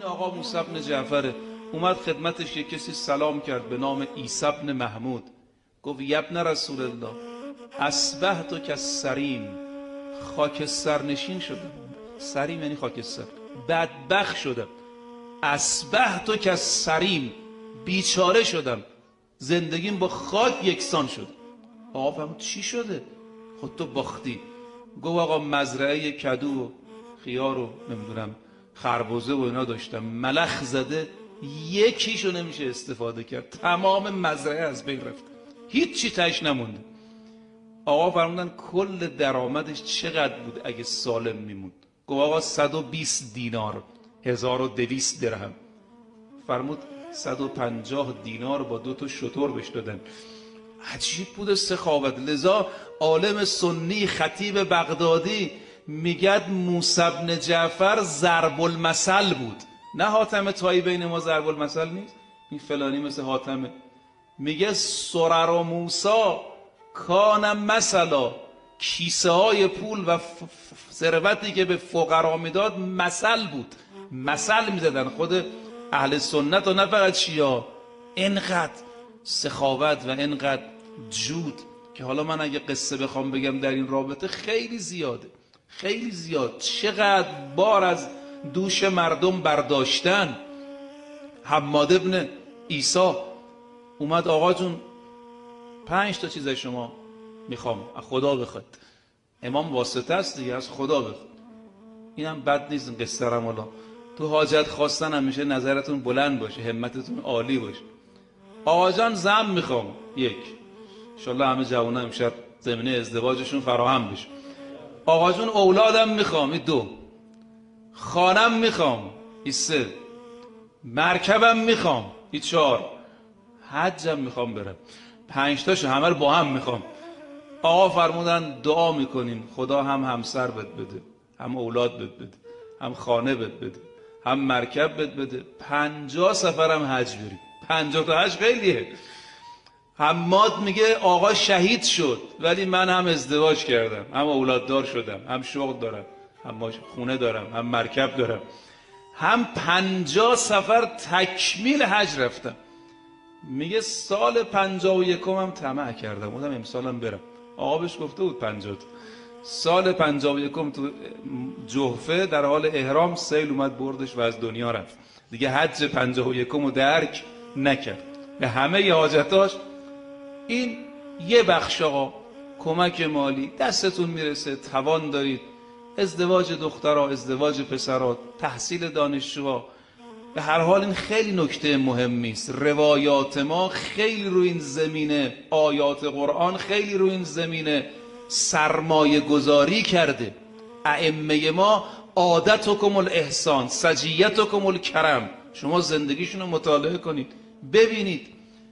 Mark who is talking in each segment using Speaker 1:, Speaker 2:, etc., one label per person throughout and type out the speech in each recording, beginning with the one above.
Speaker 1: آقا موسی بن جعفر اومد خدمتش، یک کسی سلام کرد به نام عیسی بن محمود، گفت یبن رسول الله اصبحت کالسریم، خاکستر نشین شدم. سریم یعنی خاکستر. بدبخت شدم. اصبحت کالسریم، بیچاره شدم، زندگیم با خاک یکسان شد. آقا فهمید چی شده؟ خود تو باختی. گفت آقا مزرعه کدو و خیار و نمیدونم خربزه و اینا داشتم، ملخ زده، یکیشو نمیشه استفاده کرد، تمام مزرعه از بین رفت، هیچ چی تاش نمونده. آقا فرمودن کل درآمدش چقدر بود اگه سالم میموند؟ گفت آقا 120 دینار، 1200 درهم. فرمود 150 دینار با 2 تا شتر بهش دادن. عجیب بود سخاوت. لذا عالم سنی خطیب بغدادی میگد موسی بن جعفر ضرب المثل بود، نه حاتم طایی. بین ما ضرب المثل نیست، این فلانی مثل حاتمه. میگه سرر و موسی کان مثلا، کیسه های پول و ثروتی که به فقرا میداد مثل بود، مثل میزدن خود اهل سنت و نه فقط شیعه. اینقدر سخاوت و اینقدر جود که حالا من اگه قصه بخوام بگم در این رابطه خیلی زیاده، خیلی زیاد. چقدر بار از دوش مردم برداشتن. حماد ابن عیسی اومد، آقا جون 5 تا چیز از شما میخوام، از خدا بخواد. امام واسطه است دیگه، از خدا بخواد. اینم بد نیست این قصه رم. حالا تو حاجت خواستن همیشه نظرتون بلند باشه، همتتون عالی باشه. آقا جان زن میخوام 1، انشالله همه جوونا امشب زمینه ازدواجشون فراهم بشه. آقا جون اولادم میخوام 2، خانم میخوام 3، مرکبم میخوام 4، حجم میخوام برم 5 تاشو همه رو با هم میخوام. آقا فرمودن دعا میکنیم خدا هم همسر بد بده، هم اولاد بد بده، هم خانه بد بده، هم مرکب بد بده، 50 سفرم حج بریم. 50 تا حج خیلیه. حماد میگه آقا شهید شد ولی من هم ازدواج کردم، هم اولاددار شدم، هم شغل دارم، هم خونه دارم، هم مرکب دارم، هم 50 سفر تکمیل حج رفتم. میگه سال 51 هم طمع کردم، بودم امسالم برم. آقا بهش گفته بود 50. سال 51 تو جحفه در حال احرام سیل اومد بردش و از دنیا رفت. دیگه حج 51 رو درک نکرد. به همه حاجتاش این یه بخش آقا کمک مالی دستتون میرسه، توان دارید، ازدواج دخترها، ازدواج پسرها، تحصیل دانشجوها، به هر حال این خیلی نکته مهمی است. روایات ما خیلی روی این زمینه، آیات قرآن خیلی روی این زمینه سرمایه گذاری کرده. ائمه ما عادتکم الاحسان، سجیتکم الکرم. شما زندگیشون رو مطالعه کنید ببینید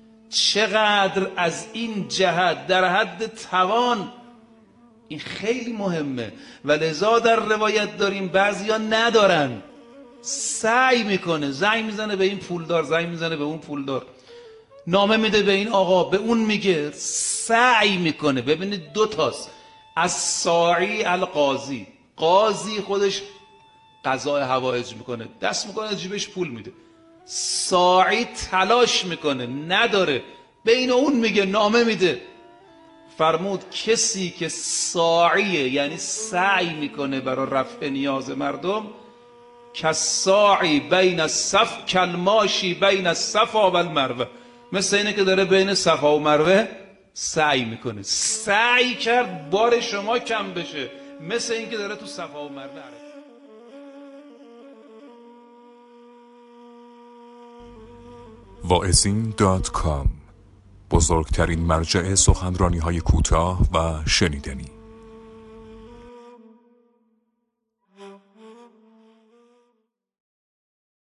Speaker 1: چقدر از این جهت در حد توان این خیلی مهمه. و لذا در روایت داریم بعضیا ندارن، سعی میکنه، زنگ میزنه به این پولدار، زنگ میزنه به اون پولدار، نامه میده به این آقا، به اون میگه، سعی میکنه. ببینید 2 تاست، از ساعی القاضی، قاضی خودش قضای حوائج میکنه، دست میکنه جیبش پول میده، ساعی تلاش میکنه نداره، بین اون میگه، نامه میده. فرمود کسی که ساعیه یعنی سعی میکنه برای رفع نیاز مردم، کالساعی بین الصف کالماشی بین الصفا و المروه، مثل اینه که داره بین صفا و مروه سعی میکنه. سعی کرد بار شما کم بشه، مثل این که داره تو صفا و مروه.
Speaker 2: واعظین.com، بزرگترین مرجع سخنرانی‌های کوتاه و شنیدنی.